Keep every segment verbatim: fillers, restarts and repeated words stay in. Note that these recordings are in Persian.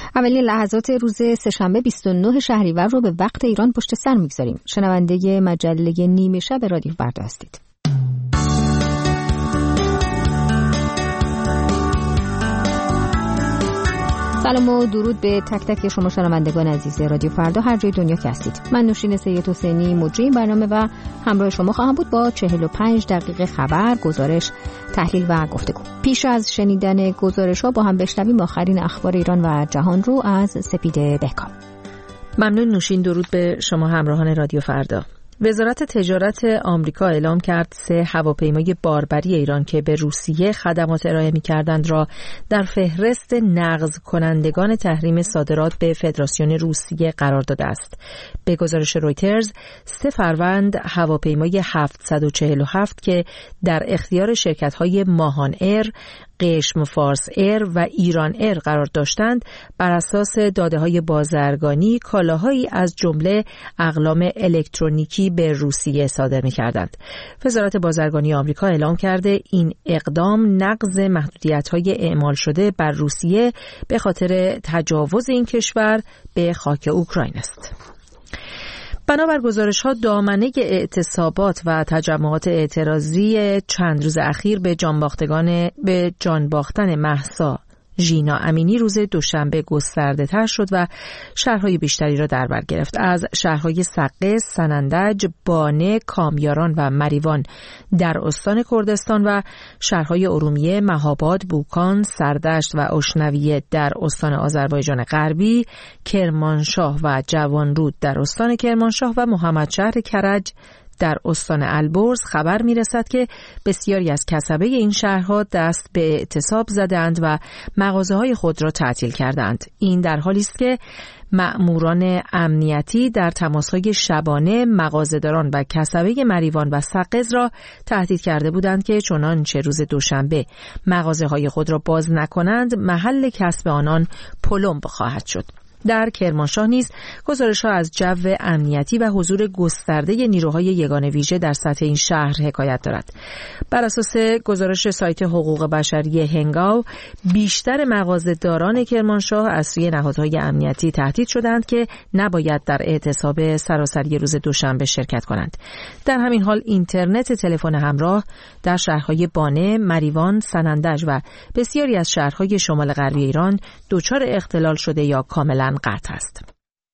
اولین لحظات روز سه‌شنبه بیست و نه شهریور رو به وقت ایران پشت سر میگذاریم. شنونده مجله نیمه شب رادیو فردا هستید. سلام و درود به تک تک شما شنوندگان عزیز رادیو فردا هر جای دنیا که هستید. من نوشین سید حسینی مجری این برنامه و همراه شما خواهم بود با چهل و پنج دقیقه خبر، گزارش، تحلیل و گفتگو. پیش از شنیدن گزارش‌ها با هم بشنویم آخرین اخبار ایران و جهان رو از سپید بهکام. ممنون نوشین. درود به شما همراهان رادیو فردا. وزارت تجارت آمریکا اعلام کرد سه هواپیمای باربری ایران که به روسیه خدمات ارائه می‌کردند را در فهرست نقض کنندگان تحریم صادرات به فدراسیون روسیه قرار داده است. به گزارش رویترز، سه فروند هواپیمای هفتصد و چهل و هفت که در اختیار شرکت‌های ماهان ایر، قشم فارس ایر و ایران ایر قرار داشتند، بر اساس داده‌های بازرگانی کالاهایی از جمله اقلام الکترونیکی به روسیه صادر می‌کردند. وزارت بازرگانی آمریکا اعلام کرده این اقدام نقض محدودیت‌های اعمال شده بر روسیه به خاطر تجاوز این کشور به خاک اوکراین است. بنابر گزارش‌ها دامنه اعتصابات و تجمعات اعتراضی چند روز اخیر به جانباختگان به جان باختن مهسا ژینا امینی روز دوشنبه گسترده‌تر شد و شهرهای بیشتری را در بر گرفت. از شهرهای سقه، سنندج، بانه، کامیاران و مریوان در استان کردستان و شهرهای ارومیه، مهاباد، بوکان، سردشت و اشنویه در استان آذربایجان غربی، کرمانشاه و جوانرود در استان کرمانشاه و محمدشهر کرج در استان البرز خبر می‌رسد که بسیاری از کسبه این شهرها دست به اعتصاب زدند و مغازه‌های خود را تعطیل کردند. این در حالی است که مأموران امنیتی در تماس‌های شبانه مغازه‌داران و کسبه مریوان و سقز را تهدید کرده بودند که چنانچه روز دوشنبه مغازه‌های خود را باز نکنند، محل کسب آنان پلمب خواهد شد. در کرمانشاه نیز گزارش‌ها از جو امنیتی و حضور گسترده نیروهای یگان ویژه در سطح این شهر حکایت دارد. بر اساس گزارش سایت حقوق بشری هنگاو، بیشتر مغازه‌داران کرمانشاه از سوی نهادهای امنیتی تهدید شدند که نباید در اعتصاب سراسری روز دوشنبه شرکت کنند. در همین حال اینترنت تلفن همراه در شهرهای بانه، مریوان، سنندج و بسیاری از شهرهای شمال غربی ایران دچار اختلال شده یا کاملا قطع است.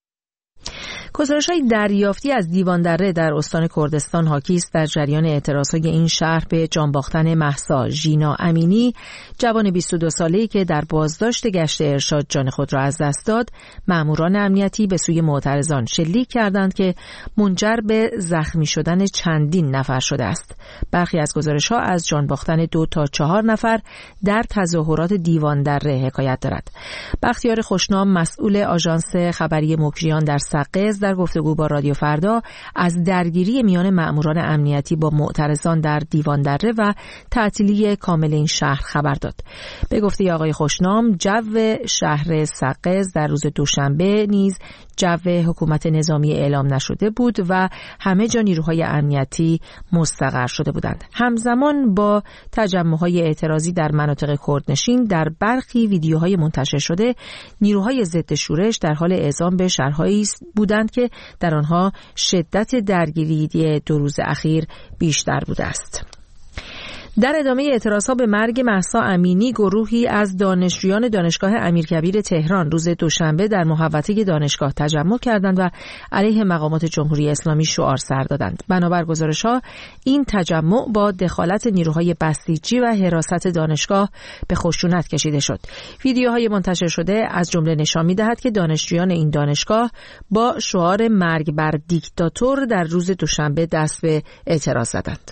گزارش‌های دریافتی از دیوان دره در استان کردستان حاکی است در جریان اعتراض‌های این شهر به جان باختن مهسا ژینا امینی، جوان بیست و دو ساله‌ای که در بازداشت گشت ارشاد جان خود را از دست داد. مأموران امنیتی به سوی معترضان شلیک کردند که منجر به زخمی شدن چندین نفر شده است. برخی از گزارش‌ها از جان باختن دو تا چهار نفر در تظاهرات دیوان دره حکایت دارد. بختیار خوشنام، مسئول آژانس خبری مکریان در سقز، در گفتگو با رادیو فردا از درگیری میان مأموران امنیتی با معترضان در دیوان دره و تعطیلی کامل این شهر خبر داد. به گفته آقای خوشنام، جو شهر سقز در روز دوشنبه نیز جو حکومت نظامی اعلام نشده بود و همه جا نیروهای امنیتی مستقر شده بودند. همزمان با تجمع‌های اعتراضی در مناطق کردنشین، در برخی ویدیوهای منتشر شده نیروهای ضد شورش در حال اعزام به شهرهایی بودند که در آنها شدت درگیری دو روز اخیر بیشتر بوده است. در ادامه اعتراضها به مرگ مهسا امینی، گروهی از دانشجویان دانشگاه امیرکبیر تهران روز دوشنبه در محوطه دانشگاه تجمع کردند و علیه مقامات جمهوری اسلامی شعار سر دادند. بنابر گزارش‌ها این تجمع با دخالت نیروهای بسیجی و حراست دانشگاه به خشونت کشیده شد. ویدیوهای منتشر شده از جمله نشان می‌دهد که دانشجویان این دانشگاه با شعار مرگ بر دیکتاتور در روز دوشنبه دست به اعتراض زدند.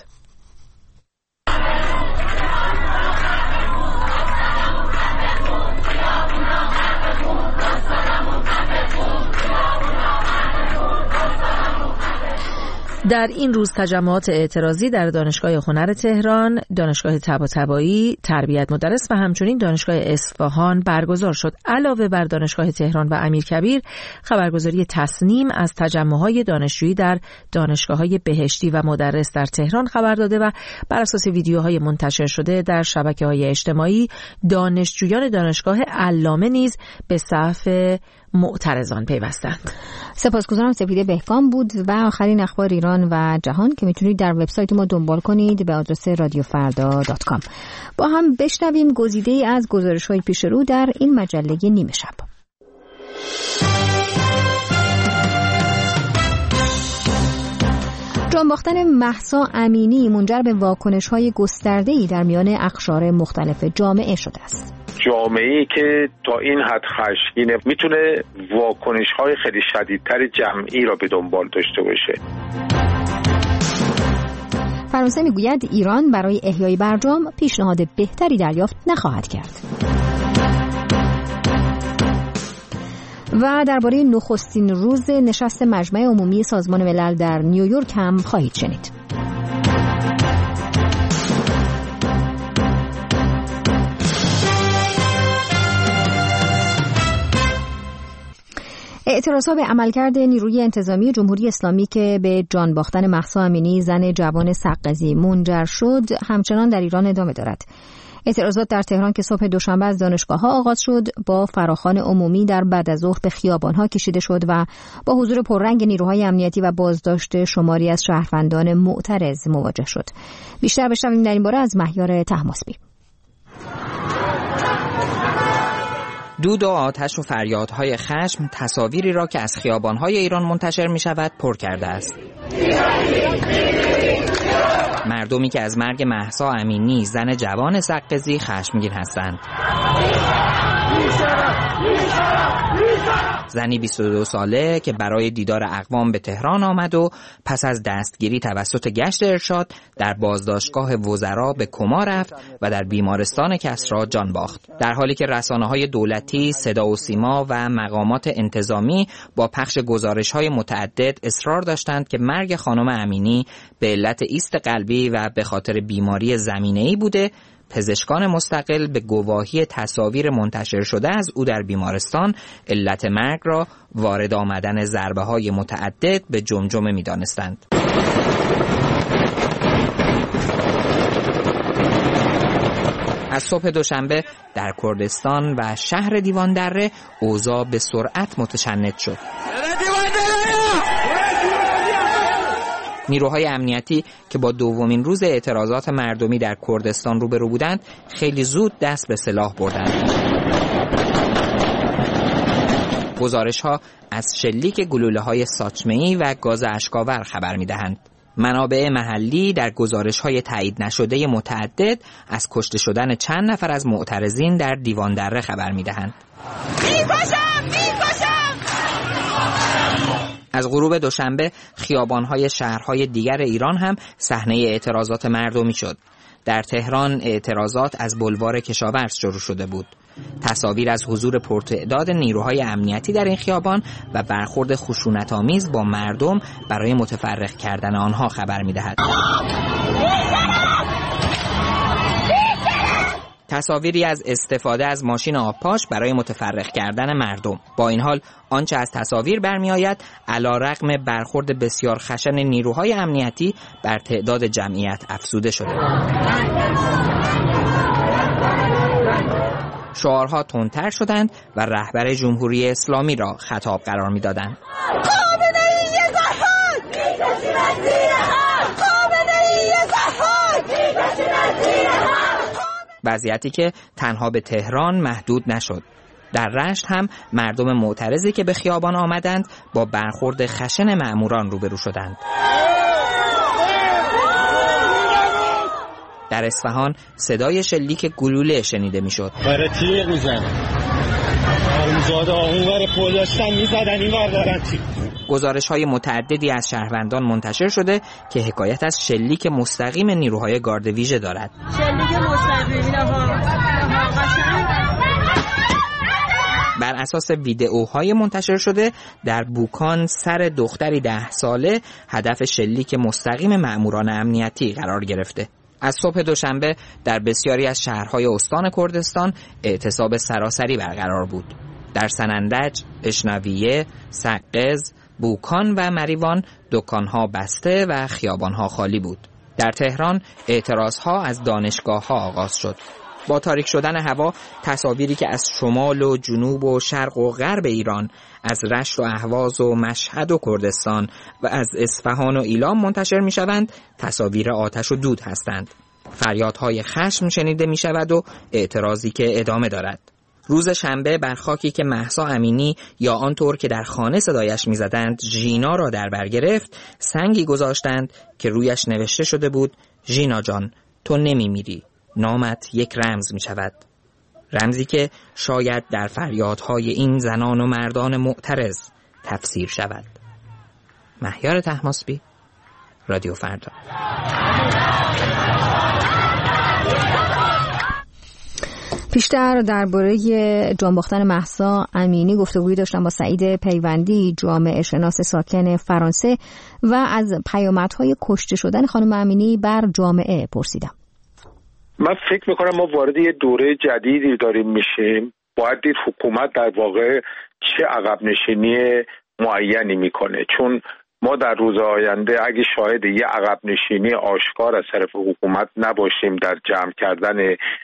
در این روز تجمعات اعتراضی در دانشگاه هنر تهران، دانشگاه طباطبایی، تربیت مدرس و همچنین دانشگاه اصفهان برگزار شد. علاوه بر دانشگاه تهران و امیرکبیر، خبرگزاری تصنیم از تجمع‌های دانشجویی در دانشگاه‌های بهشتی و مدرس در تهران خبر داده و بر اساس ویدیوهای منتشر شده در شبکه‌های اجتماعی، دانشجویان دانشگاه علامه نیز به صف معترضان پیوستند. سپاسگزارم. سپیده بهکام بود و آخرین اخبار ایران و جهان که میتونید در وبسایت ما دنبال کنید به آدرس رادیو فردا دات کام. با هم بشنویم گزیده‌ای از گزارش‌های پیش رو در این مجله نیمه شب. جان باختن مهسا امینی منجر به واکنش‌های گسترده‌ای در میان اقشار مختلف جامعه شده است. جامعه‌ای که تا این حد خشمگینه میتونه واکنش‌های خیلی شدیدتر جمعی را به دنبال داشته باشه. فرانسه میگوید ایران برای احیای برجام پیشنهاد بهتری دریافت نخواهد کرد. و درباره نخستین روز نشست مجمع عمومی سازمان ملل در نیویورک هم خواهید شنید. اعتراضها به عملکرد نیروی انتظامی جمهوری اسلامی که به جان باختن مهسا امینی زن جوان سقزی منجر شد همچنان در ایران ادامه دارد. اعتراضات در تهران که صبح دوشنبه از دانشگاه‌ها آغاز شد با فراخوان عمومی در بعد از ظهر به خیابان‌ها کشیده شد و با حضور پررنگ نیروهای امنیتی و بازداشت شماری از شهروندان معترض مواجه شد. بیشتر بشنویم در این باره از مهیار طهماسبی. دود و آتش و فریادهای خشم تصاویری را که از خیابان‌های ایران منتشر می‌شود پر کرده است. مردمی که از مرگ مهسا امینی زن جوان سقزی خشمگین هستند. زنی بیست و دو ساله که برای دیدار اقوام به تهران آمد و پس از دستگیری توسط گشت ارشاد در بازداشتگاه وزرا به کما رفت و در بیمارستان کسری جان باخت. در حالی که رسانه‌های دولتی، صدا و سیما و مقامات انتظامی با پخش گزارش‌های متعدد اصرار داشتند که مرگ خانم امینی به علت ایست قلبی و به خاطر بیماری زمینه‌ای بوده، پزشکان مستقل به گواهی تصاویر منتشر شده از او در بیمارستان علت مرگ را وارد آمدن ضربه‌های متعدد به جمجمه می‌دانستند. از صبح دوشنبه در کردستان و شهر دیوان دره اوضاع به سرعت متشنج شد. نیروهای امنیتی که با دومین روز اعتراضات مردمی در کردستان روبرو بودند خیلی زود دست به سلاح بردند. گزارش‌ها از شلیک گلوله‌های ساچمه‌ای و گاز اشک‌آور خبر می‌دهند. منابع محلی در گزارش‌های تایید نشده متعدد از کشته شدن چند نفر از معترضین در دیوان دره خبر می‌دهند. می‌کشم! می‌کشم! از غروب دوشنبه خیابان‌های شهرهای دیگر ایران هم صحنه اعتراضات مردمی شد. در تهران اعتراضات از بلوار کشاورز شروع شده بود. تصاویر از حضور پرتعداد نیروهای امنیتی در این خیابان و برخورد خشونت‌آمیز با مردم برای متفرق کردن آنها خبر می‌دهد. تصاویری از استفاده از ماشین آبپاش برای متفرق کردن مردم. با این حال آنچه از تصاویر برمی آید علیرغم برخورد بسیار خشن نیروهای امنیتی بر تعداد جمعیت افزوده شده. شعارها تندتر شدند و رهبر جمهوری اسلامی را خطاب قرار می دادند. وضعیتی که تنها به تهران محدود نشد. در رشت هم مردم معترضی که به خیابان آمدند با برخورد خشن مأموران روبرو شدند. در اصفهان صدای شلیک گلوله شنیده میشد. برای تیغ میزنن. آرمزاده اونور پل داشتن میزدن اینور دارن تیغ. گزارش‌های متعددی از شهروندان منتشر شده که حکایت از شلیک مستقیم نیروهای گارد ویژه دارد. شلیک مستقیم بر اساس ویدئوهای منتشر شده در بوکان سر دختری ده ساله هدف شلیک مستقیم مأموران امنیتی قرار گرفته. از صبح دوشنبه در بسیاری از شهرهای استان کردستان اعتصاب سراسری برقرار بود. در سنندج، اشنویه، سقز، بوکان و مریوان دکانها بسته و خیابانها خالی بود. در تهران اعتراضها از دانشگاه‌ها آغاز شد. با تاریک شدن هوا تصاویری که از شمال و جنوب و شرق و غرب ایران، از رشت و اهواز و مشهد و کردستان و از اصفهان و ایلام منتشر می شوند تصاویر آتش و دود هستند. فریادهای خشم شنیده می شود و اعتراضی که ادامه دارد. روز شنبه بر خاکی که مهسا امینی یا آنطور که در خانه صدایش می زدند ژینا را در بر گرفت، سنگی گذاشتند که رویش نوشته شده بود: ژینا جان، تو نمی میری، نامت یک رمز می شود. رمزی که شاید در فریادهای این زنان و مردان معترض تفسیر شود. مهیار طهماسبی، رادیو فردا. پیشتر درباره جان باختن مهسا امینی گفتگویی داشتم با سعید پیوندی، جامعه شناس ساکن فرانسه، و از پیامدهای کشته شدن خانم امینی بر جامعه پرسیدم. من فکر میکنم ما وارد یه دوره جدیدی داریم میشیم. باید دید حکومت در واقع چه عقب نشینی معینی میکنه، چون ما در روز آینده اگه شاهد یه عقب نشینی آشکار از طرف حکومت نباشیم در جمع کردن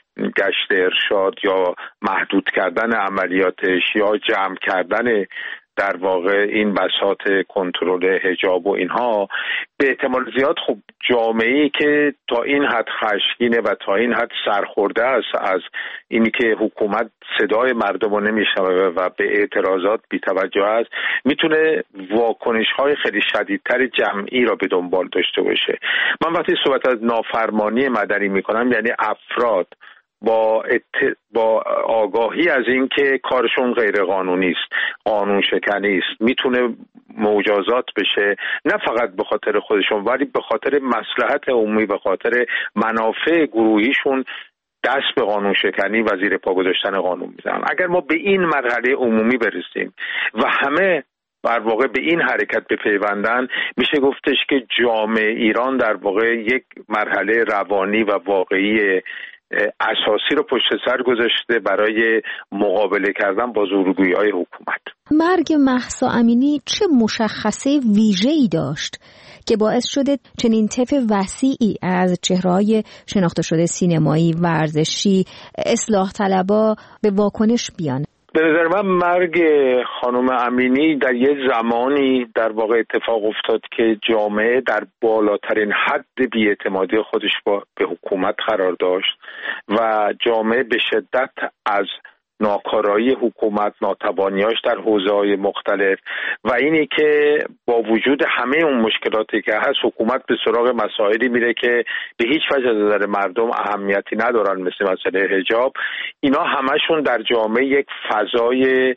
گشت ارشاد یا محدود کردن عملیاتش یا جمع کردن در واقع این بساط کنترل حجاب و اینها، به احتمال زیاد خب جامعه‌ای که تا این حد خشمگینه و تا این حد سرخورده است از اینی که حکومت صدای مردم رو نمیشنوه و به اعتراضات بی‌توجه است، میتونه واکنش‌های خیلی شدیدتر جمعی را به دنبال داشته باشه. من وقتی صحبت از نافرمانی مدنی میکنم یعنی افراد با ات... با آگاهی از این که کارشون غیر قانونی است، قانون شکنی است، میتونه مجازات بشه، نه فقط به خاطر خودشون ولی به خاطر مصلحت عمومی، به خاطر منافع گروهیشون دست به قانون شکنی و زیر پا گذاشتن قانون میزنن. اگر ما به این مرحله عمومی برسیم و همه در واقع به این حرکت بپیوندن، میشه گفتش که جامعه ایران در واقع یک مرحله روانی و واقعی اساسی رو پشت سر گذاشته برای مقابله کردن با زورگویی‌های حکومت. مرگ مهسا امینی چه مشخصه ویژه‌ای داشت که باعث شده چنین طیف وسیعی از چهره‌های شناخته شده سینمایی، ورزشی، اصلاح طلبا به واکنش بیان؟ به نظر من مرگ خانم امینی در یه زمانی در واقع اتفاق افتاد که جامعه در بالاترین حد بی‌اعتمادی خودش با به حکومت قرار داشت و جامعه به شدت از ناکارایی حکومت، ناتوانیاش در حوزه‌های مختلف و اینی که با وجود همه اون مشکلاتی که هست حکومت به سراغ مسائلی میره که به هیچ وجه از نظر مردم اهمیتی ندارن، مثل مسئله حجاب، اینا همشون در جامعه یک فضای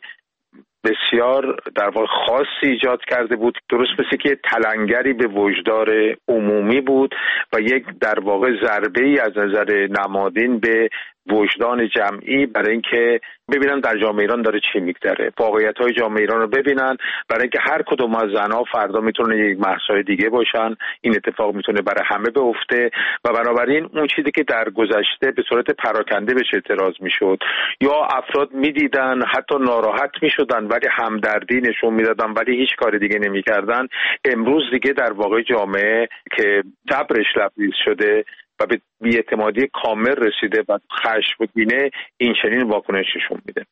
بسیار در واقع خاصی ایجاد کرده بود. درست مثل که تلنگری به وجدان عمومی بود و یک در واقع ضربه‌ای از نظر نمادین به وجدان جمعی برای اینکه ببینن در جامعه ایران داره چی میگذره، واقعیت‌های جامعه ایران رو ببینن، برای اینکه هر کدوم از زن‌ها فردا میتونه یک مهسای دیگه باشن، این اتفاق میتونه برای همه بیفته و بنابراین اون چیزی که در گذشته به صورت پراکنده بهش اعتراض میشد یا افراد میدیدن حتی ناراحت میشدن ولی همدردی نشون میدادن ولی هیچ کار دیگه نمیکردن، امروز دیگه در واقع جامعه که صبرش لبریز شده و به بی‌اعتمادی کامل رسیده و خشمگینه این چنین واکنششون میده.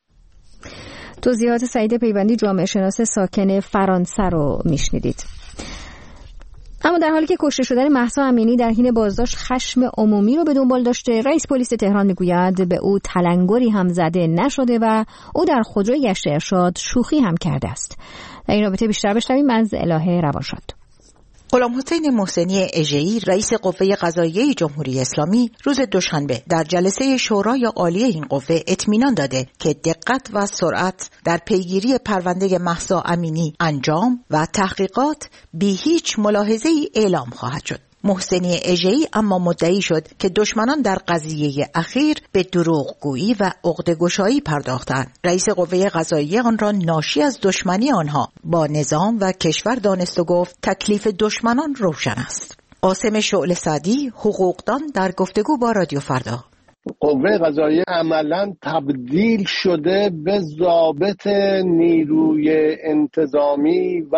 توضیحات سعید پیوندی، جامعه شناس ساکن فرانسه رو میشنیدید. اما در حالی که کشته شدن مهسا امینی در حین بازداشت خشم عمومی رو به دنبال داشته، رئیس پلیس تهران میگوید به او تلنگری هم زده نشده و او در خودروی گشت ارشاد شوخی هم کرده است. در این رابطه بیشتر بشنویم از الهه روانشاد. غلام حسین محسنی اژه‌ای، رئیس قوه قضاییه جمهوری اسلامی، روز دوشنبه در جلسه شورای عالی این قوه اطمینان داده که دقت و سرعت در پیگیری پرونده مهسا امینی انجام و تحقیقات بی هیچ ملاحظه‌ای اعلام خواهد شد. محسنی اژه‌ای اما مدعی شد که دشمنان در قضیه اخیر به دروغگویی و عقده‌گشایی پرداختند. رئیس قوه قضاییه آن را ناشی از دشمنی آنها با نظام و کشور دانست و گفت تکلیف دشمنان روشن است. قاسم شعله سعدی، حقوقدان، در گفتگو با رادیو فردا. قوه قضاییه عملاً تبدیل شده به ضابط نیروی انتظامی و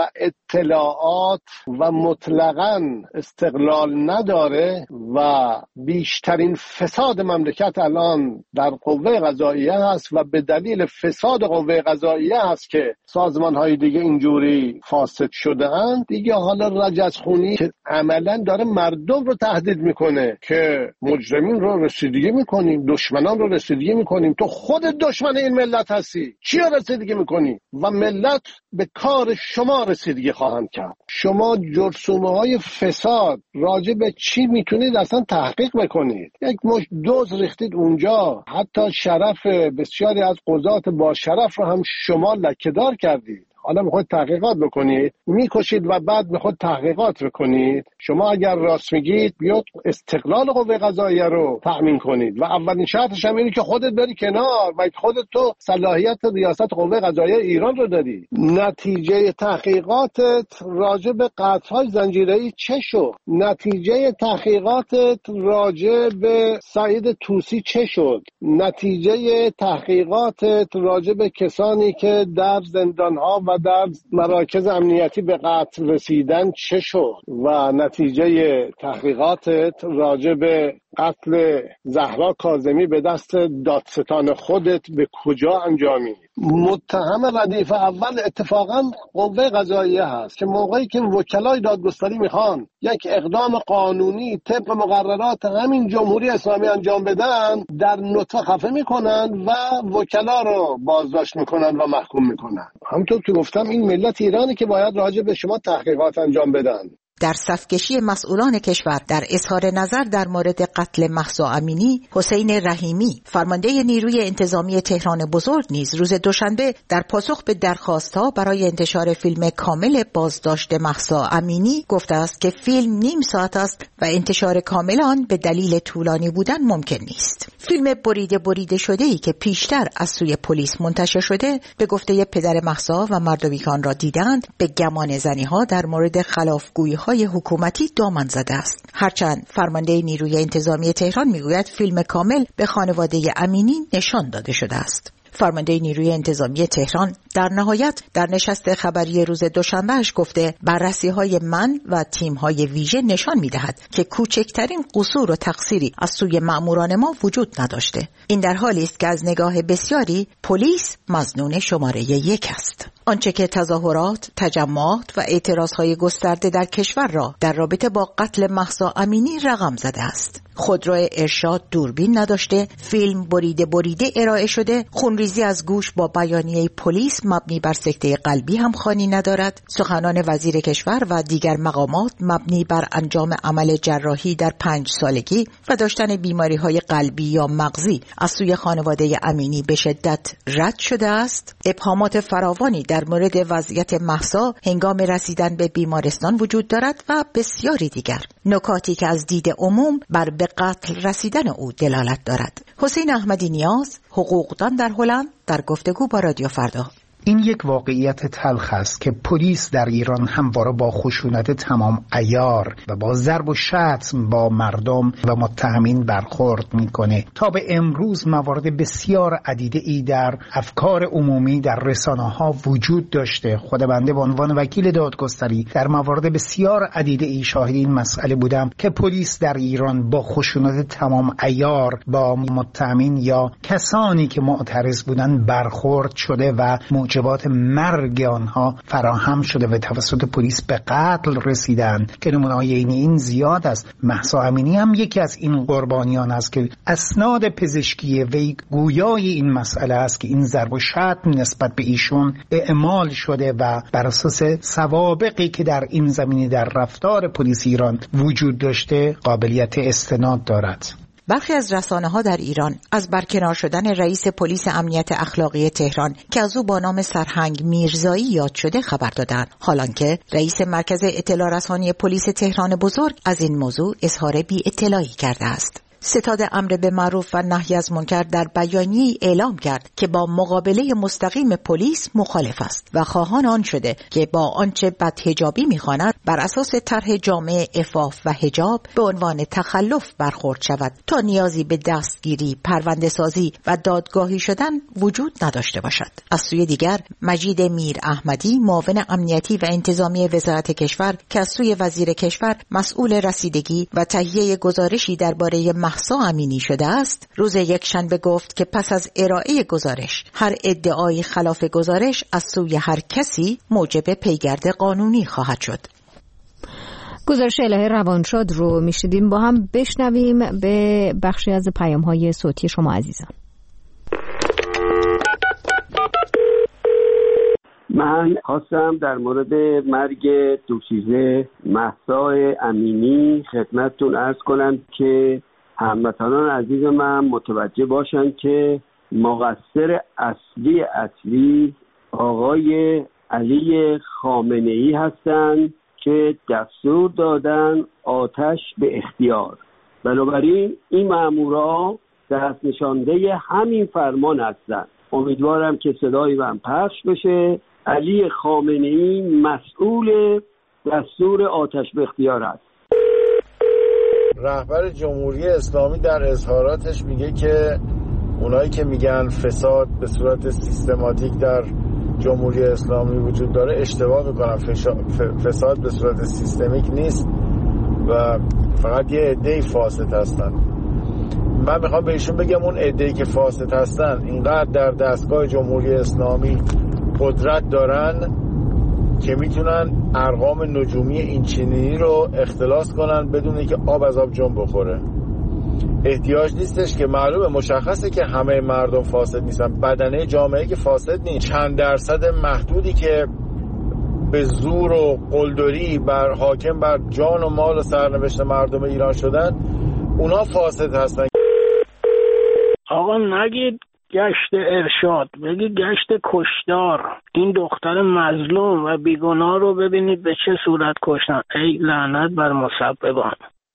اطلاعات و مطلقاً استقلال نداره و بیشترین فساد مملکت الان در قوه قضاییه هست و به دلیل فساد قوه قضاییه هست که سازمان‌های دیگه اینجوری فاسد شده اند. دیگه حالا رجزخونی که عملاً داره مردم رو تهدید میکنه که مجرمین رو رسیدگی میکنه، دشمنان رو رسیدگی میکنیم. تو خود دشمن این ملت هستی، چی رو رسیدگی میکنی؟ و ملت به کار شما رسیدگی خواهند کرد. شما جرثومه های فساد راجع به چی میتونید اصلا تحقیق بکنید؟ یک مش دوز ریختید اونجا، حتی شرف بسیاری از قضات با شرف رو هم شما لکه‌دار کردید. حالا میخواید تحقیقات بکنید، میکشید و بعد میخواید تحقیقات بکنید. شما اگر راست میگید بیاد استقلال قوه قضاییه رو تأمین کنید و اولین شرطش هم اینه که خودت بری کنار و خودت تو صلاحیت ریاست قوه قضاییه ایران رو داری. نتیجه تحقیقاتت راجع به قطع‌های زنجیره‌ای چه شد؟ نتیجه تحقیقاتت راجع به سعید طوسی چه شد؟ نتیجه تحقیقاتت راجع به کسانی که در زندان‌ها و در مراکز امنیتی به قتل رسیدن چه شد؟ و نتیجه تحقیقاتت راجع به قتل زهرا کاظمی به دست دادستان خودت به کجا انجامید؟ متهم ردیف اول اتفاقا قوه قضاییه هست که موقعی که وکلای دادگستری میخوان یک اقدام قانونی طبق مقررات همین جمهوری اسلامی انجام بدن، در نطفه خفه میکنن و وکلا رو بازداشت میکنن و محکوم میکنن. همونطور که گفتم این ملت ایرانی که باید راجع به شما تحقیقات انجام بدن. در صفکشی مسئولان کشور در اظهار نظر در مورد قتل مهسا امینی، حسین رحیمی، فرمانده نیروی انتظامی تهران بزرگ نیز روز دوشنبه در پاسخ به درخواست‌ها برای انتشار فیلم کامل بازداشت مهسا امینی گفته است که فیلم نیم ساعت است و انتشار کامل آن به دلیل طولانی بودن ممکن نیست. فیلم بریده بریده شده‌ای که پیشتر از سوی پلیس منتشر شده به گفته پدر مهسا و مردمی که آن را دیدند به گمان زنی‌ها در مورد خلافگویی های حکومتی دامن زده است. هرچند فرمانده نیروی انتظامی تهران میگوید فیلم کامل به خانواده امینی نشان داده شده است. فرمانده نیروی انتظامی تهران در نهایت در نشست خبری روز دوشنبهش گفته بررسی‌های من و تیم‌های ویژه نشان می‌دهد که کوچکترین قصور و تقصیری از سوی مأموران ما وجود نداشته. این در حالی است که از نگاه بسیاری پلیس مظنون شماره یک است. آنچه که تظاهرات، تجمعات و اعتراضهای گسترده در کشور را در رابطه با قتل مهسا امینی رقم زده است. خودرو ارشاد دوربین نداشته، فیلم بریده بریده ارائه شده، خونریزی از گوش با بیانیه پلیس مبنی بر سکته قلبی هم خوانی ندارد، سخنان وزیر کشور و دیگر مقامات مبنی بر انجام عمل جراحی در پنج سالگی و داشتن بیماری‌های قلبی یا مغزی از سوی خانواده امینی به شدت رد شده است. ابهامات فراوانی در مورد وضعیت مهسا هنگام رسیدن به بیمارستان وجود دارد و بسیاری دیگر نکاتی که از دید عموم بر به قتل رسیدن او دلالت دارد. حسین احمدی نیاز، حقوقدان در هلند، در گفتگو با رادیو فردا. این یک واقعیت تلخ است که پلیس در ایران همواره با خشونت تمام عیار و با ضرب و شتم با مردم و متهمین برخورد میکنه. تا به امروز موارد بسیار عدیده ای در افکار عمومی در رسانه ها وجود داشته. خود بنده به عنوان وکیل دادگستری در موارد بسیار عدیده ای شاهد این مسئله بودم که پلیس در ایران با خشونت تمام عیار با متهمین یا کسانی که معترض بودند برخورد شده و موجبات مرگ آنها فراهم شده و توسط پلیس به قتل رسیدند که نمونه‌های این زیاد است. مهسا امینی هم یکی از این قربانیان است که اسناد پزشکی وی گویای این مسئله است که این ضرب و شتم نسبت به ایشون اعمال شده و بر اساس سوابقی که در این زمینه در رفتار پلیس ایران وجود داشته قابلیت استناد دارد. برخی از رسانه‌ها در ایران از برکنار شدن رئیس پلیس امنیت اخلاقی تهران که از او با نام سرهنگ میرزایی یاد شده خبر دادند، حالانکه رئیس مرکز اطلاع رسانی پلیس تهران بزرگ از این موضوع اظهار بی اطلاعی کرده است. ستاد امر به معروف و نهی از منکر در بیانیه‌ای اعلام کرد که با مقابله مستقیم پلیس مخالف است و خواهان آن شده که با آنچه بدحجابی می‌خواند بر اساس طرح جامع عفاف و حجاب به عنوان تخلف برخورد شود تا نیازی به دستگیری، پرونده‌سازی و دادگاهی شدن وجود نداشته باشد. از سوی دیگر مجید میر احمدی، معاون امنیتی و انتظامی وزارت کشور که از سوی وزیر کشور مسئول رسیدگی و تهیه گزارشی درباره مهسا امینی شده است، روز یکشنبه گفت که پس از ارائه گزارش هر ادعای خلاف گزارش از سوی هر کسی موجب پیگرد قانونی خواهد شد. گزارش الهه روانشاد رو میشیدیم با هم بشنویم به بخشی از پیام‌های صوتی شما عزیزان. من خواستم در مورد مرگ دوشیزه مهسا امینی خدمتتون عرض کنم که هموطنان عزیز من متوجه باشن که مقصر اصلی اصلی آقای علی خامنه‌ای هستند که دستور دادن آتش به اختیار. بنابراین این مامورا دست نشانده همین فرمان هستند. امیدوارم که صدای من پخش بشه. علی خامنه‌ای مسئول دستور آتش به اختیار است. رهبر جمهوری اسلامی در اظهاراتش میگه که اونایی که میگن فساد به صورت سیستماتیک در جمهوری اسلامی وجود داره اشتباه میکنن. فساد به صورت سیستمیک نیست و فقط یه عده‌ای فاسد هستن. من میخوام بهشون بگم اون عده‌ای که فاسد هستن اینقدر در دستگاه جمهوری اسلامی قدرت دارن که میتونن ارقام نجومی اینچنینی رو اختلاس کنن بدون اینکه آب از آب جون بخوره. احتیاج نیستش که معلومه، مشخصه که همه مردم فاسد نیستن، بدنه جامعه که فاسد نیست، چند درصد محدودی که به زور و قلدری بر حاکم بر جان و مال و سرنوشت مردم ایران شدن، اونا فاسد هستن. آقا نگید گشت ارشاد، بگید گشت کشتار. این دختر مظلوم و بیگناه رو ببینید به چه صورت کشتن. ای لعنت بر مسببان.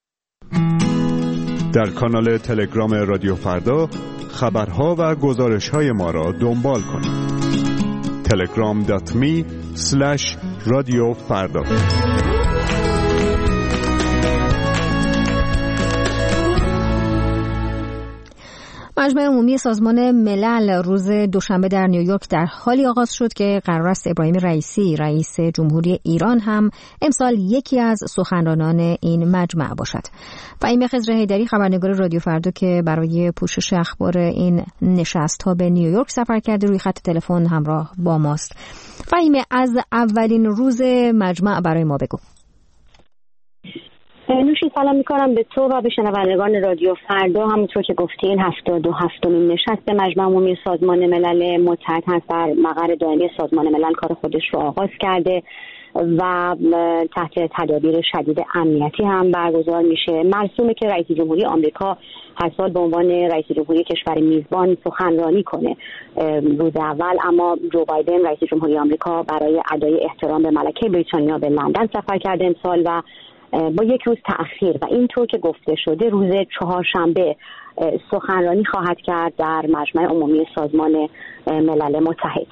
در کانال تلگرام رادیو فردا خبرها و گزارش‌های ما را دنبال کنید. تلگرام دات می اسلش رادیو فردا. مجمع عمومی سازمان ملل روز دوشنبه در نیویورک در حالی آغاز شد که قرار است ابراهیم رئیسی رئیس جمهوری ایران هم امسال یکی از سخنرانان این مجمع باشد. فهیمه خضر حیدری خبرنگار رادیو فردا که برای پوشش اخبار این نشست‌ها به نیویورک سفر کرده روی خط تلفن همراه با ماست. فهیمه، از اولین روز مجمع برای ما بگو. نوشی سلام میکنم به تو و به شنوندگان رادیو فردا. همونطور که گفتین هفتاد و هفتمین نشست مجمع عمومی سازمان ملل متحد هست. در مقر دائمی سازمان ملل کار خودش رو آغاز کرده و تحت تدابیر شدید امنیتی هم برگزار میشه. مرسومه که رئیس جمهوری آمریکا هر سال به عنوان رئیس جمهوری کشور میزبان سخنرانی کنه روز اول، اما جو بایدن رئیس جمهوری آمریکا برای ادای احترام به ملکه بریتانیا به لندن سفر کرده امسال و با یک روز تأخیر و اینطور که گفته شده روز چهارشنبه سخنرانی خواهد کرد در مجمع عمومی سازمان ملل متحد.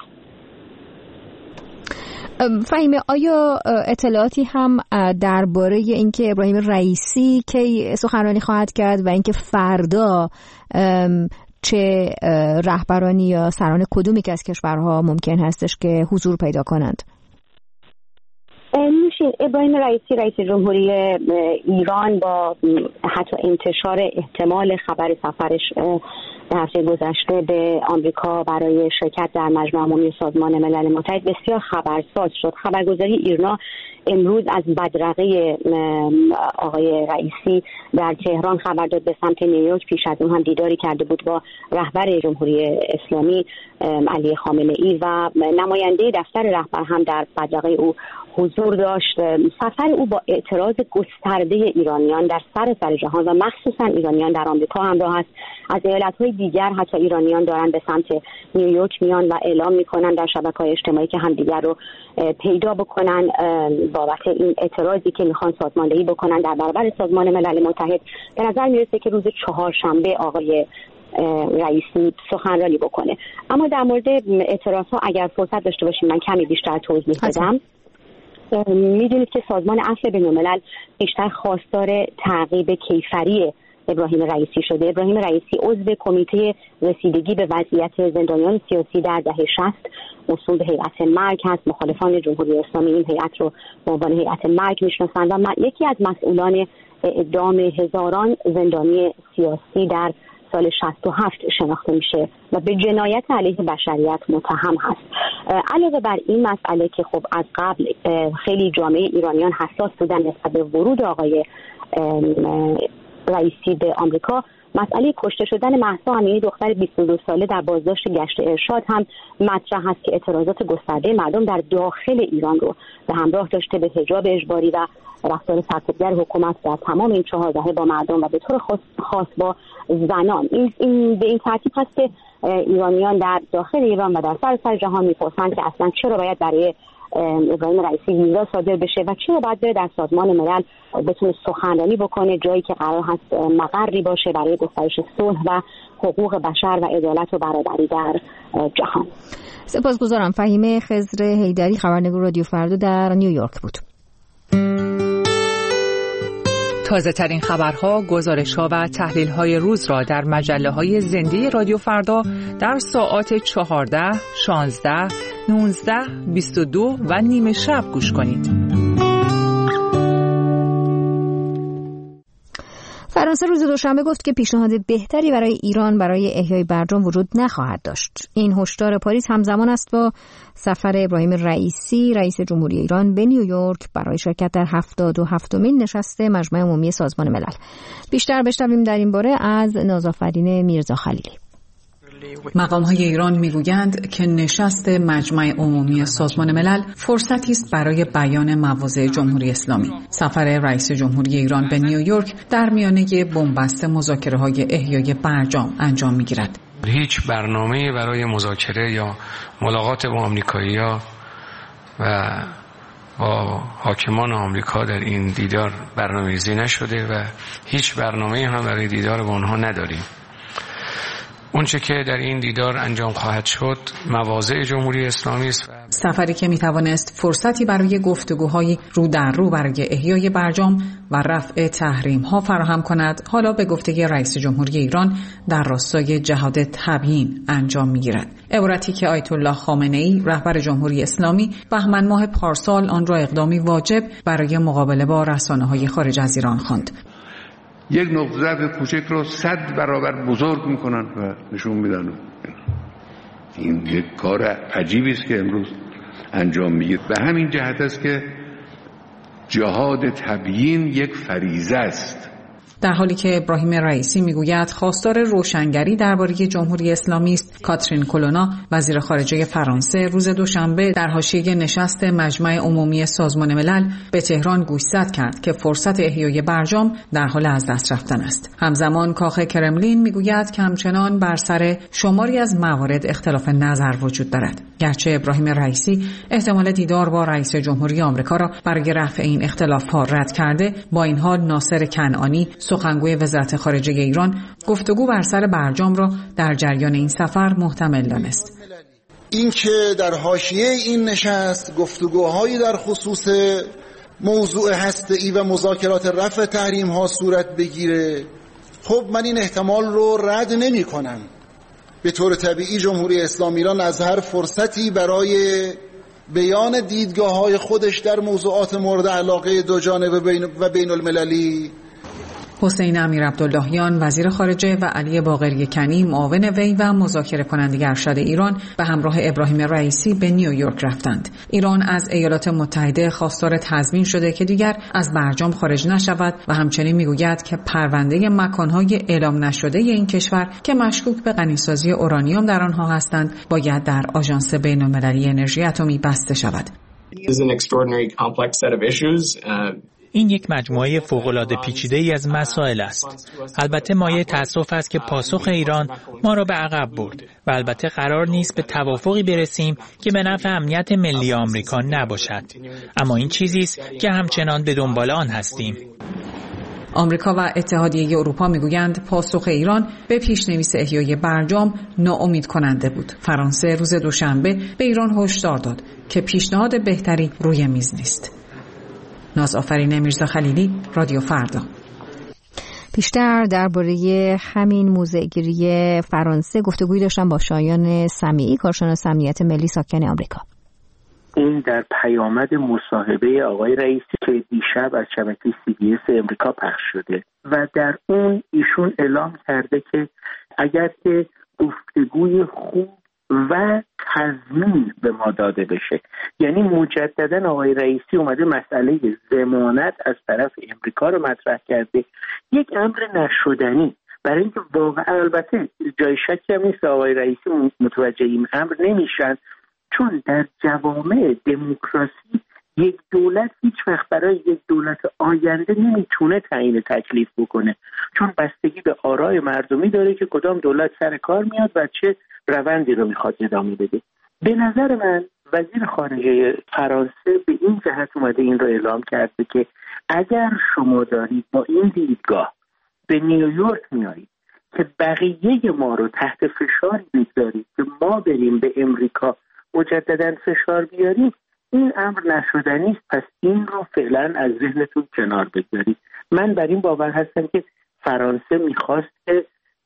فهیمه، آیا اطلاعاتی هم درباره اینکه ابراهیم رئیسی کی سخنرانی خواهد کرد و اینکه فردا چه رهبرانی یا سران کدومی که از کشورها ممکن هستش که حضور پیدا کنند؟ نوشین، ابراهیم رئیسی رئیس جمهوری ایران با حتی انتشار احتمال خبر سفرش در هفته گذشته به آمریکا برای شرکت در مجمع عمومی سازمان ملل متحد بسیار خبرساز شد. خبرگزاری ایرنا امروز از بدرقه آقای رئیسی در تهران خبر داد به سمت نیویورک. پیش از اون هم دیداری کرده بود با رهبر جمهوری اسلامی علی خامنه‌ای و نماینده دفتر رهبر هم در بدرقه او حضور داشت. سفر او با اعتراض گسترده ایرانیان در سراسر جهان و مخصوصا ایرانیان در آمریکا همراه است. از ایالت‌های دیگر حتی ایرانیان دارن به سمت نیویورک میان و اعلام میکنن در شبکه‌های اجتماعی که همدیگر رو پیدا بکنن بابت این اعتراضی که میخوان سازماندهی بکنن در برابر سازمان ملل متحد. به نظر میرسه که روز چهارشنبه آقای رئیسی سخنرانی بکنه. اما در مورد اعتراض‌ها اگر فرصت داشته باشیم من کمی بیشتر توضیح بدم. میدونید که سازمان عفو بین‌الملل بیشتر خواستار تعقیب کیفری ابراهیم رئیسی شده. ابراهیم رئیسی عضو کمیته رسیدگی به وضعیت زندانیان سیاسی در دهه شصت موسوم به هیئت مرگ هست. مخالفان جمهوری اسلامی این هیئت رو به عنوان هیئت مرگ میشناسند و یکی از مسئولان اعدام هزاران زندانی سیاسی در سال شصت و هفت شناخته میشه و به جنایت علیه بشریت متهم هست. علاوه بر این مسئله که خب از قبل خیلی جامعه ایرانیان حساس بودن نسبت به ورود آقای رئیسی به آمریکا، مسئله کشته شدن مهسا امینی دختر بیست و دو ساله در بازداشت گشت ارشاد هم مطرح است که اعتراضات گسترده مردم در داخل ایران رو به همراه داشته به حجاب اجباری و رفتار سرکوبگر حکومت در تمام این چهار دهه با مردم و به طور خاص با زنان. این, این به این ترتیب هست که ایرانیان در داخل ایران و در سراسر جهان میپرسند که اصلا چرا باید برای ابراهیم رئیسی ویزا صادر بشه و چرا باید بره در سازمان ملل بتونه سخنرانی بکنه، جایی که قرار هست مقری باشه برای گسترش صلح و حقوق بشر و عدالت و برابری در جهان. سپاسگزارم. فهیمه خضر حیدری، خبرنگار رادیو فردا در نیویورک بود. تازه ترین خبرها، گزارش‌ها و تحلیل‌های روز را در مجله‌های زنده رادیو فردا در ساعات چهارده، شانزده، نوزده، بیست و دو و نیمه شب گوش کنید. فرانسه روز دوشنبه گفت که پیشنهاد بهتری برای ایران برای احیای برجام وجود نخواهد داشت. این هشدار پاریس همزمان است با سفر ابراهیم رئیسی رئیس جمهوری ایران به نیویورک برای شرکت در هفتاد و هفتمین نشست مجمع عمومی سازمان ملل. بیشتر بشنویم در این باره از نازآفرین میرزا خلیلی. مقام‌های ایران میگویند که نشست مجمع عمومی سازمان ملل فرصتی است برای بیان مواضع جمهوری اسلامی. سفر رئیس جمهوری ایران به نیویورک در میانه بنبست مذاکره‌های احیای برجام انجام می‌گیرد. هیچ برنامه‌ای برای مذاکره یا ملاقات با آمریکایی‌ها و با حاکمان آمریکا در این دیدار برنامه‌ریزی نشده و هیچ برنامه‌ای هم برای دیدار با آنها نداریم. اونچه که در این دیدار انجام خواهد شد مواضع جمهوری اسلامی است. سفری که میتوانست فرصتی برای گفتگوهای رو در رو برای احیای برجام و رفع تحریم ها فراهم کند، حالا به گفته رئیس جمهوری ایران در راستای جهاد تبیین انجام میگیرد. عبارتی که آیت الله خامنه ای رهبر جمهوری اسلامی بهمن ماه پارسال آن را اقدامی واجب برای مقابله با رسانه‌های خارج از ایران خواند. یک نقطه ضعف کوچک رو صد برابر بزرگ میکنن و نشون میدن. این یک کار عجیبی است که امروز انجام میگیره. به همین جهت است که جهاد تبیین یک فریضه است. در حالی که ابراهیم رئیسی میگوید خواستار روشنگری درباره جمهوری اسلامی است، کاترین کولونا وزیر خارجه فرانسه روز دوشنبه در حاشیه نشست مجمع عمومی سازمان ملل به تهران گوشزد کرد که فرصت احیای برجام در حال از دست رفتن است. همزمان کاخ کرملین میگوید که همچنان بر سر شماری از موارد اختلاف نظر وجود دارد. گرچه ابراهیم رئیسی احتمال دیدار با رئیس جمهوری آمریکا را برای رفع این اختلاف‌ها رد کرده، با این حال ناصر کنعانی سخنگوی وزارت خارجه ایران گفتگو بر سر برجام را در جریان این سفر محتمل دانست. این که در حاشیه این نشست گفتگوهایی در خصوص موضوع هسته‌ای و مذاکرات رفع تحریم ها صورت بگیره، خب من این احتمال رو رد نمی کنم. به طور طبیعی جمهوری اسلامی ایران از هر فرصتی برای بیان دیدگاه های خودش در موضوعات مورد علاقه دو جانبه و بین المللی. حسین امیر عبداللهیان وزیر خارجه و علی باقری کنی معاون وی و مذاکره کننده ارشد ایران به همراه ابراهیم رئیسی به نیویورک رفتند. ایران از ایالات متحده خواستار تضمین شده که دیگر از برجام خارج نشود و همچنین میگوید که پرونده مکانهای اعلام نشده این کشور که مشکوک به غنیسازی اورانیوم در آنها هستند باید در آژانس بین‌المللی انرژی اتمی بسته شود. این یک مجموعه فوق‌العاده پیچیده‌ای از مسائل است. البته مایه تأسف است که پاسخ ایران ما را به عقب برد و البته قرار نیست به توافقی برسیم که به نفع امنیت ملی آمریکا نباشد. اما این چیزی است که همچنان به دنبال آن هستیم. آمریکا و اتحادیه اروپا میگویند پاسخ ایران به پیشنویس احیای برجام ناامید کننده بود. فرانسه روز دوشنبه به ایران هشدار داد که پیشنهاد بهتری روی میز نیست. نازآفرین میرزا خلیلی، رادیو فردا. بیشتر درباره همین موضع‌گیری فرانسه گفتگویی داشتم با شایان سمیعی، کارشناس امنیت ملی ساکن آمریکا. این در پیامد مصاحبه آقای رئیسی که دیشب از شبکه سی بی اس امریکا پخش شده و در اون ایشون اعلام کرده که اگر که گفتگوی خوب و تضمین به ما داده بشه، یعنی مجددا آقای رئیسی اومده مسئله ضمانت از طرف امریکا رو مطرح کرده، یک امر نشدنی، برای اینکه واقعا البته جای شکی هم نیست آقای رئیسی متوجه این امر نمیشن، چون در جوامع دموکراسی یک دولت هیچ وقت برای یک دولت آینده نمیتونه تعیین تکلیف بکنه، چون بستگی به آرای مردمی داره که کدام دولت سر کار میاد و چه روندی رو میخواد ادامه بده. به نظر من وزیر خارجه فرانسه به این جهت اومده این رو اعلام کرده که اگر شما دارید با این دیدگاه به نیویورک میایید که بقیه ما رو تحت فشار بگذارید که ما بریم به امریکا مجددا فشار بیاریم، این امر نشدنی است، پس این رو فعلا از ذهنتون کنار بگذارید. من بر این باور هستم که فرانسه میخواست که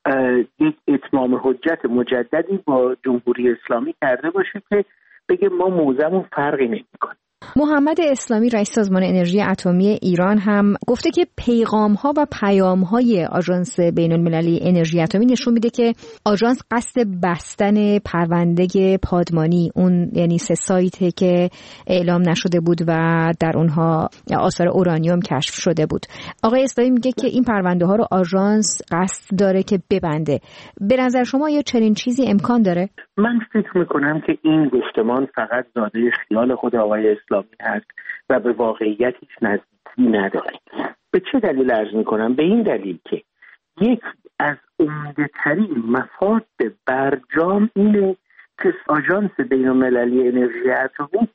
یک اتمام حجت مجددی با جمهوری اسلامی کرده باشه که بگه ما موضعمون فرقی نمیکنه. محمد اسلامی رئیس سازمان انرژی اتمی ایران هم گفته که پیغام‌ها و پیام‌های آژانس بین‌المللی انرژی اتمی نشون میده که آژانس قصد بستن پرونده پادمانی، اون یعنی سه سایتی که اعلام نشده بود و در اونها آثار اورانیوم کشف شده بود. آقای اسلامی میگه که این پرونده ها رو آژانس قصد داره که ببنده. به نظر شما یا چنین چیزی امکان داره؟ من فکر میکنم که این گفتمان فقط زاده خیال خود آقای اسلامی هست و به واقعیت هیچ نزدیکی نداره. به چه دلیل عرض میکنم؟ به این دلیل که یک از عمده‌ترین مفاد برجام اینه که آژانس بین‌المللی انرژی اتمی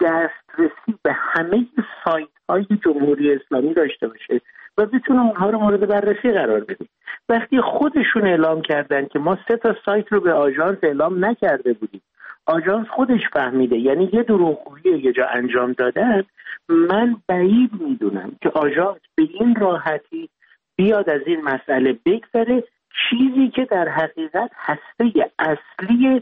دسترسی به همه سایت های جمهوری اسلامی داشته باشه و بتونه اونها رو مورد بررسی قرار بده. وقتی خودشون اعلام کردن که ما سه تا سایت رو به آژانس اعلام نکرده بودیم، آژانس خودش فهمیده، یعنی یه دروغگویی یه جا انجام دادن، من بعید میدونم که آژانس به این راحتی بیاد از این مسئله بگذره، چیزی که در حقیقت هسته اصلی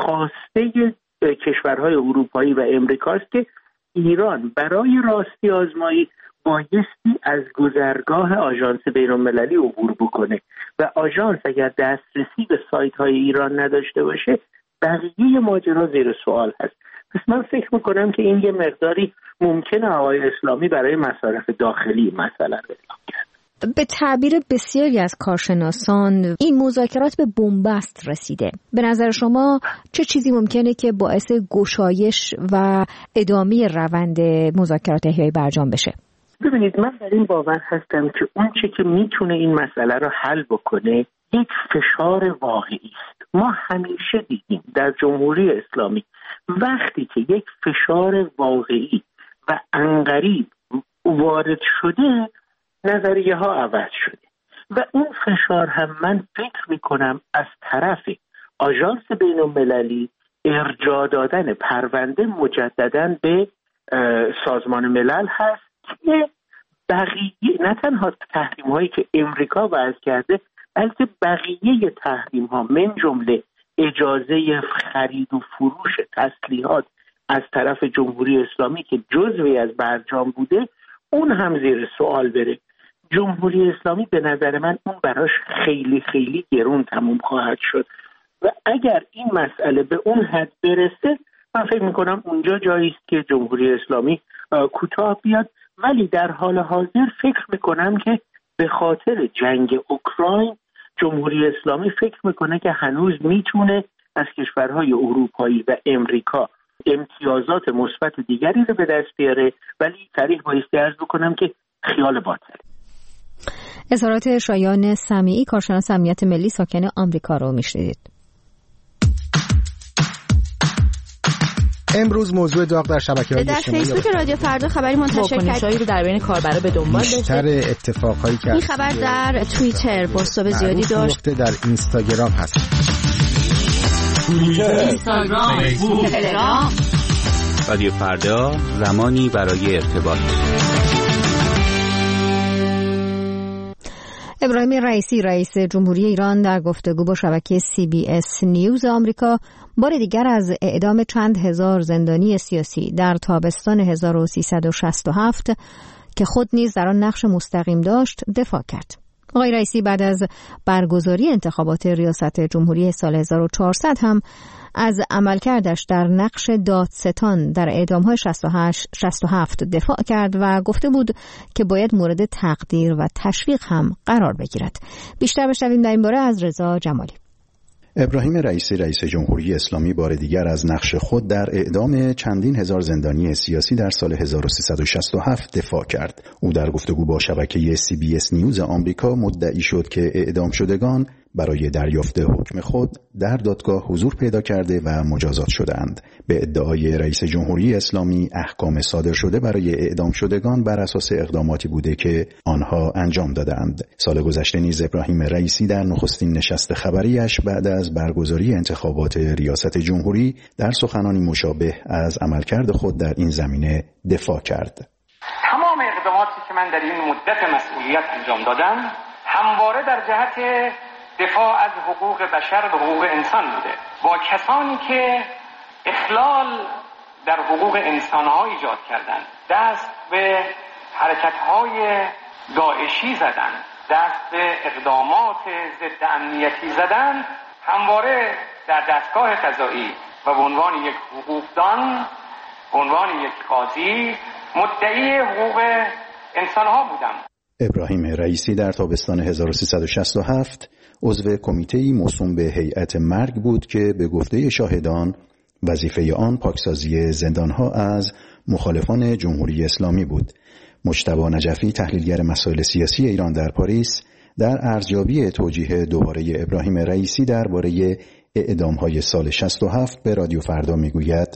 خواسته کشورهای اروپایی و امریکاست که ایران برای راستی آزمایی بایستی از گذرگاه آژانس بین‌المللی عبور بکنه و آژانس اگر دسترسی به سایت های ایران نداشته باشه بقیه ماجرا زیر سوال هست. پس من فکر میکنم که این یه مقداری ممکنه آقای اسلامی برای مصارف داخلی مثلا اعلام کرد. به تعبیر بسیاری از کارشناسان این مذاکرات به بنبست رسیده. به نظر شما چه چیزی ممکنه که باعث گشایش و ادامه روند مذاکرات احیای برجام بشه؟ ببینید، من در این باور هستم که اون چه که میتونه این مسئله رو حل بکنه یک فشار واقعی است. ما همیشه دیدیم در جمهوری اسلامی وقتی که یک فشار واقعی و عنقریب وارد شده نظریه ها عوض شده و اون فشار هم من فکر میکنم از طرف آژانس بین‌المللی ارجاع دادن پرونده مجدداً به سازمان ملل هست که بقیه نه تنها تحریم هایی که امریکا وضع کرده بلکه بقیه تحریم ها من جمله اجازه خرید و فروش تسلیحات از طرف جمهوری اسلامی که جزوی از برجام بوده اون هم زیر سوال بره. جمهوری اسلامی به نظر من اون براش خیلی خیلی گرون تموم خواهد شد و اگر این مسئله به اون حد برسه من فکر میکنم اونجا جایی است که جمهوری اسلامی کوتاه بیاد، ولی در حال حاضر فکر میکنم که به خاطر جنگ اوکراین جمهوری اسلامی فکر میکنه که هنوز میتونه از کشورهای اروپایی و امریکا امتیازات مثبت دیگری رو به دست بیاره، ولی صریح بایستی عرض بکنم که خیال باطل. اظهارات شایان سمیعی، کارشناس امنیت ملی ساکن آمریکا رو میشنیدید. امروز موضوع داغ در شبکه‌های اجتماعی در فیسبوک رادیو فردا خبری منتشر کرد رو در بین کاربرا به دنبال داشت. بیشتر اتفاقایی که این خبر در توییتر بازتاب زیادی داشت. در اینستاگرام هست. توییتر، اینستاگرام، فیسبوک، تلگرام. رادیو فردا، زمانی برای ارتباط. ابراهیم رئیسی، رئیس جمهوری ایران، در گفتگو با شبکه سی بی اس نیوز آمریکا بار دیگر از اعدام چند هزار زندانی سیاسی در تابستان هزار و سیصد و شصت و هفت که خود نیز در آن نقش مستقیم داشت دفاع کرد. آقای رئیسی بعد از برگزاری انتخابات ریاست جمهوری سال هزار و چهارصد هم از عملکردش در نقش دادستان در اعدام‌های شصت و هشت شصت و هفت دفاع کرد و گفته بود که باید مورد تقدیر و تشویق هم قرار بگیرد. بیشتر بشنویم در این باره از رضا جمالی. ابراهیم رئیسی، رئیس جمهوری اسلامی، بار دیگر از نقش خود در اعدام چندین هزار زندانی سیاسی در سال هزار و سیصد و شصت و هفت دفاع کرد. او در گفتگو با شبکه سی بی اس نیوز آمریکا مدعی شد که اعدام شدگان برای دریافت حکم خود در دادگاه حضور پیدا کرده و مجازات شدند. به ادعای رئیس جمهوری اسلامی، احکام صادر شده برای اعدام شدگان بر اساس اقداماتی بوده که آنها انجام دادند. سال گذشته نیز ابراهیم رئیسی در نخستین نشست خبریش بعد از برگزاری انتخابات ریاست جمهوری در سخنانی مشابه از عملکرد خود در این زمینه دفاع کرد. تمام اقداماتی که من در این مدت مسئولیت انجام دادم همواره در جهت دفاع از حقوق بشر و حقوق انسان بوده. با کسانی که اخلال در حقوق انسانها ایجاد کردند، دست به حرکت‌های داعشی زدند، دست به اقدامات ضد امنیتی زدند، همواره در دستگاه قضایی و به عنوان یک حقوقدان، به عنوان یک قاضی مدعی حقوق انسانها بودم. ابراهیم رئیسی در تابستان هزار و سیصد و شصت و هفت عضو کمیته‌ای موسوم به هیئت مرگ بود که به گفته شاهدان وظیفه آن پاکسازی زندانها از مخالفان جمهوری اسلامی بود. مجتبی نجفی، تحلیلگر مسائل سیاسی ایران در پاریس، در ارزیابی توجیه دوباره ابراهیم رئیسی درباره اعدام‌های سال شصت و هفت به رادیو فردا میگوید: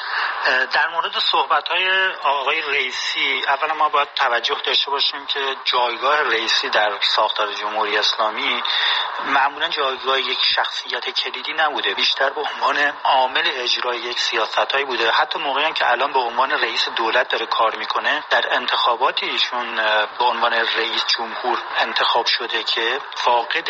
در مورد صحبت‌های آقای رئیسی، اولا ما باید توجه داشته باشیم که جایگاه رئیسی در ساختار جمهوری اسلامی معمولا جایگاه یک شخصیت کلیدی نبوده، بیشتر به عنوان عامل اجرای یک سیاستایی بوده. حتی موقعی که الان به عنوان رئیس دولت داره کار میکنه، در انتخاباتی ایشون به عنوان رئیس جمهور انتخاب شده که فاقد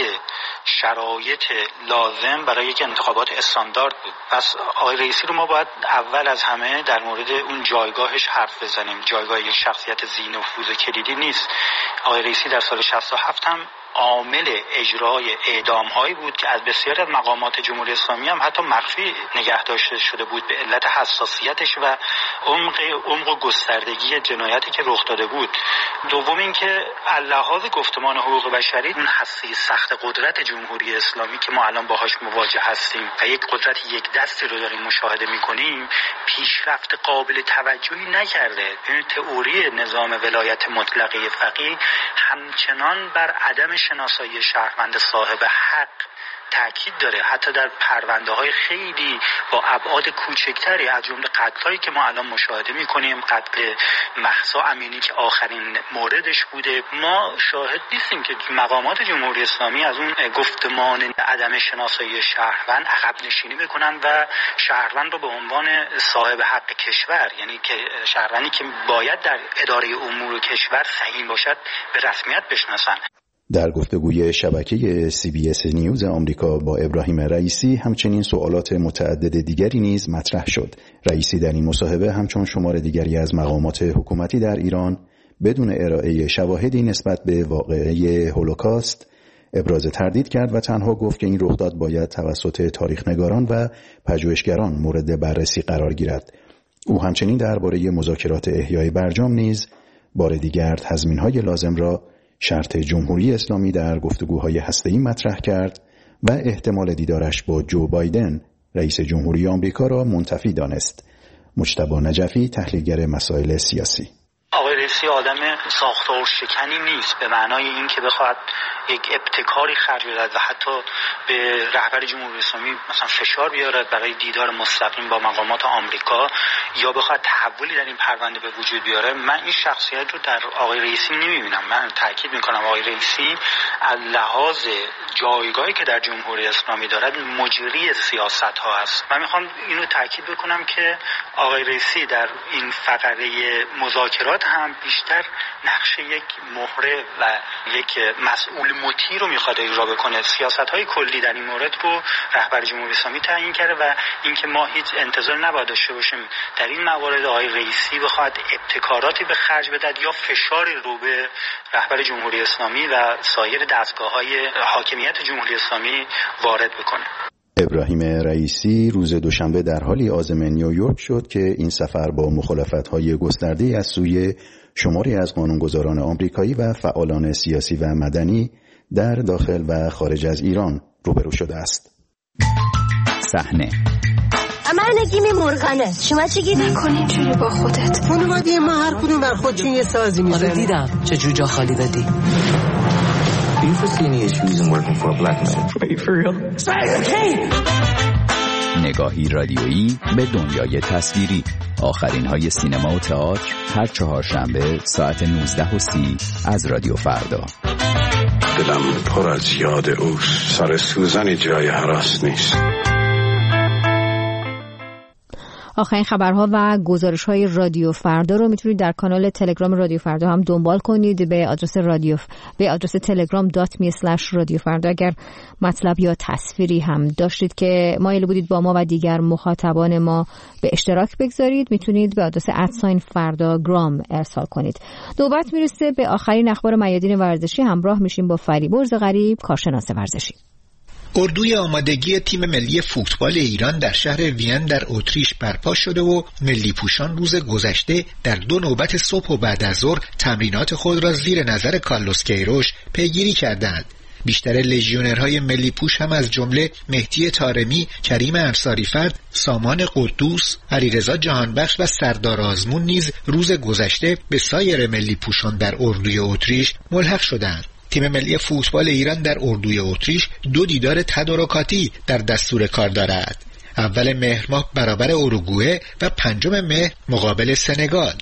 شرایط لازم برای یک انتخابات استاندارد بود. پس آقای رئیسی رو ما باید اول از همه در مورد اون جایگاهش حرف بزنیم. جایگاه یک شخصیت ذی نفوذ کلیدی نیست. آقای رئیسی در سال شصت و هفت هم عامل اجرای اعدام‌هایی بود که از بسیاری از مقامات جمهوری اسلامی هم حتی مخفی نگه داشته شده بود به علت حساسیتش و عمق عمق و گستردگی جنایتی که رخ داده بود. دوم اینکه لحاظ گفتمان حقوق بشری، اون هسته سخت قدرت جمهوری اسلامی که ما الان باهاش مواجه هستیم و یک قدرت یک دستی رو داریم مشاهده می‌کنیم، پیشرفت قابل توجهی نکرده. این تئوری نظام ولایت مطلقه فقیه همچنان بر عدم شناسایی شهروند صاحب حق تاکید داره. حتی در پرونده‌های خیلی با ابعاد کوچکتری از جمله قتل‌هایی که ما الان مشاهده می‌کنیم، قتل مهسا امینی که آخرین موردش بوده، ما شاهد نیستیم که مقامات جمهوری اسلامی از اون گفتمان عدم شناسایی شهروند عقب نشینی بکنن و شهروند رو به عنوان صاحب حق کشور، یعنی که شهروندی که باید در اداره امور کشور سهیم باشد، به رسمیت بشناسن. در گفتگوی شبکه سی بی اس نیوز آمریکا با ابراهیم رئیسی همچنین سوالات متعدد دیگری نیز مطرح شد. رئیسی در این مصاحبه همچون شمار دیگری از مقامات حکومتی در ایران بدون ارائه شواهدی نسبت به واقعه هولوکاست ابراز تردید کرد و تنها گفت که این رخداد باید توسط تاریخ‌نگاران و پژوهشگران مورد بررسی قرار گیرد. او همچنین درباره مذاکرات احیای برجام نیز بار دیگر تضمین‌های لازم را شرط جمهوری اسلامی در گفتگوهای هسته‌ای مطرح کرد و احتمال دیدارش با جو بایدن رئیس جمهوری آمریکا را منتفی دانست. مجتبی نجفی، تحلیلگر مسائل سیاسی: آقای رئیسی آدم ساختار شکنی نیست به معنای اینکه بخواد یک ابتکاری خرج بدهد و حتی به رهبر جمهوری اسلامی مثلا فشار بیارد برای دیدار مستقیم با مقامات آمریکا یا بخواد تحولی در این پرونده به وجود بیاره. من این شخصیت رو در آقای رئیسی نمیبینم. من تاکید میکنم آقای رئیسی از لحاظ جایگاهی که در جمهوری اسلامی دارد مجری سیاست ها است. من میخوام اینو تاکید بکنم که آقای رئیسی در این فقره مذاکرات هم بیشتر نقش یک مهره و یک مسئول مطیع رو میخواد اجرا بکنه. سیاست‌های کلی در این مورد رو رهبر جمهوری اسلامی تعیین کرده و اینکه ما هیچ انتظار نباید داشته باشیم در این موارد آقای رئیسی بخواد ابتکاراتی به خرج بدهد یا فشاری رو به رهبر جمهوری اسلامی و سایر دستگاه‌های حاکمیت جمهوری اسلامی وارد بکنه. ابراهیم رئیسی روز دوشنبه در حالی عازم نیویورک شد که این سفر با مخالفت‌های گسترده از سوی شماری از قانونگذاران آمریکایی و فعالان سیاسی و مدنی در داخل و خارج از ایران روبرو شده است. صحنه من نگیم مرغنه. شما چه گیر نکنی اینجوری با خودت؟ خانواده ما هر کدوم بر خودشون یه سازی میزنه. آره دیدم چه جور جا خالی دادی. Do you foresee any issues in working for a black man? Are you for real? نگاهی رادیویی به دنیای تصویری. آخرین های سینما و تئاتر هر چهارشنبه ساعت نوزده و سی از رادیو فردا. دلم پر از یاد اوست. سر سوزنی جای هراس نیست. آخرین خبرها و گزارش‌های رادیو فردا رو میتونید در کانال تلگرام رادیو فردا هم دنبال کنید به آدرس رادیو به آدرس تلگرام دات می اسلش رادیو فردا. اگر مطلب یا تصویری هم داشتید که مایل بودید با ما و دیگر مخاطبان ما به اشتراک بگذارید، میتونید به آدرس ادساین فردا گرام ارسال کنید. نوبت میرسه به آخرین اخبار میادین ورزشی. همراه میشیم با فریبرز غریب، کارشناس ورزشی. اردوی آمادگی تیم ملی فوتبال ایران در شهر وین در اتریش برپا شده و ملی پوشان روز گذشته در دو نوبت صبح و بعد از ظهر تمرینات خود را زیر نظر کارلوس کیروش پیگیری کردند. بیشتر لژیونرهای ملی پوش هم از جمله مهدی طارمی، کریم انصاری‌فرد، سامان قدوس، علیرضا جهانبخش و سردار آزمون نیز روز گذشته به سایر ملی پوشان در اردوی اتریش ملحق شدند. تیم ملی فوتبال ایران در اردوی اتریش دو دیدار تدارکاتی در دستور کار دارد. اول مهر ماه برابر اوروگوئه و پنجم مهر مقابل سنگال.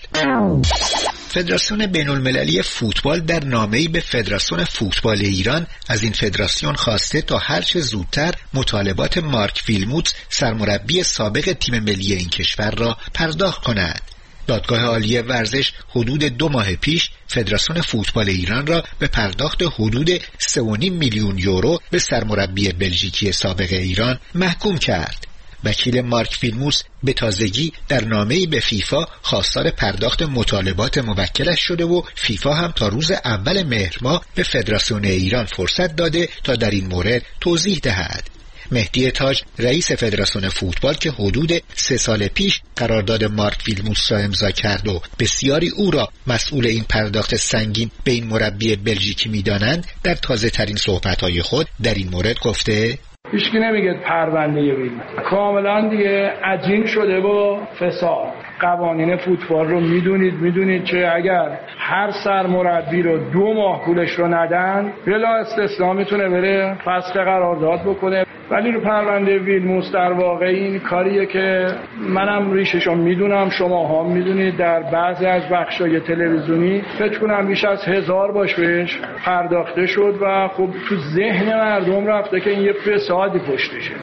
فدراسیون بین‌المللی فوتبال در نامه‌ای به فدراسیون فوتبال ایران از این فدراسیون خواسته تا هر چه زودتر مطالبات مارک ویلموتس سرمربی سابق تیم ملی این کشور را پرداخت کند. دادگاه عالی ورزش حدود دو ماه پیش فدراسیون فوتبال ایران را به پرداخت حدود سه و نیم میلیون یورو به سرمربی بلژیکی سابق ایران محکوم کرد. وکیل مارک ویلموتس به تازگی در نامه‌ای به فیفا خواستار پرداخت مطالبات موکلش شده و فیفا هم تا روز اول مهر ماه به فدراسیون ایران فرصت داده تا در این مورد توضیح دهد. مهدی تاج رئیس فدراسیون فوتبال که حدود سه سال پیش قرارداد مارک ویلموتس را امضا کرد و بسیاری او را مسئول این پرداخت سنگین به این مربی بلژیکی می‌دانند، در تازه ترین صحبت‌های خود در این مورد گفته هیچکی نمیگه پرونده ویلموتس کاملا دیگه عجین شده با فساد. قوانین فوتبال رو میدونید میدونید که اگر هر سرمربی رو دو ماه پولش رو ندن بلا استثنا میتونه بره فسخ قرارداد بکنه. ولی رو پرونده ویلموتس در واقع این کاریه که منم ریششو میدونم، شماها میدونید، در بعضی از بخشای تلویزیونی فکر کنم بیش از هزار باش بهش پرداخته شد و خب تو ذهن مردم رفته که این یه فسادی پشتشه.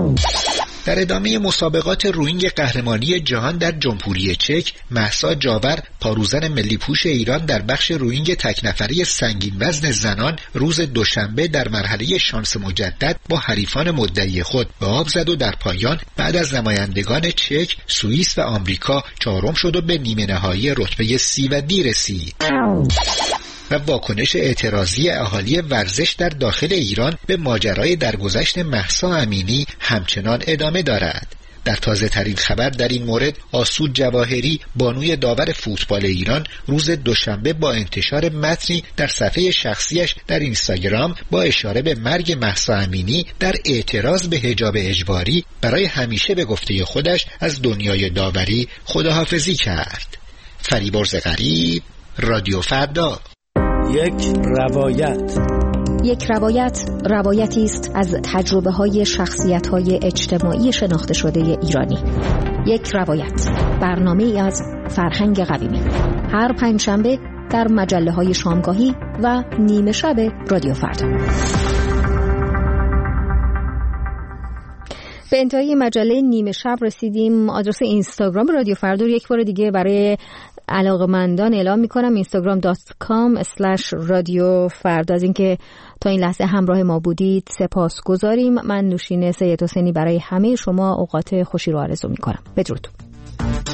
در ادامه مسابقات روینگ قهرمانی جهان در جمهوری چک، مهسا جاور پاروزن ملی پوش ایران در بخش روینگ تک نفری سنگین وزن زنان روز دوشنبه در مرحله شانس مجدد با حریفان مدعی خود به آب زد و در پایان بعد از نمایندگان چک، سوئیس و آمریکا چهارم شد و به نیمه نهایی رتبه سی و دی رسید. و واکنش اعتراضی اهالی ورزش در داخل ایران به ماجرای درگذشت مهسا امینی همچنان ادامه دارد. در تازه ترین خبر در این مورد، آسود جواهری بانوی داور فوتبال ایران روز دوشنبه با انتشار متنی در صفحه شخصیش در اینستاگرام با اشاره به مرگ مهسا امینی در اعتراض به حجاب اجباری برای همیشه به گفته خودش از دنیای داوری خداحافظی کرد. فریبرز غریب، رادیو فردا. یک روایت یک روایت روایتی است از تجربه های شخصیت های اجتماعی شناخته شده ایرانی. یک روایت، برنامه ای از فرهنگ قویمی، هر پنجشنبه در مجله های شامگاهی و نیمه شب رادیو فردا. به انتهای مجله نیمه شب رسیدیم. آدرس اینستاگرام رادیو فردا رو یک بار دیگه برای علاقه‌مندان اعلام می‌کنم، اینستاگرام دات کام اسلش رادیو فردا. از اینکه تا این لحظه همراه ما بودید سپاسگزاریم. من نوشین سید حسینی برای همه شما اوقات خوشی رو آرزو می‌کنم. بدرود.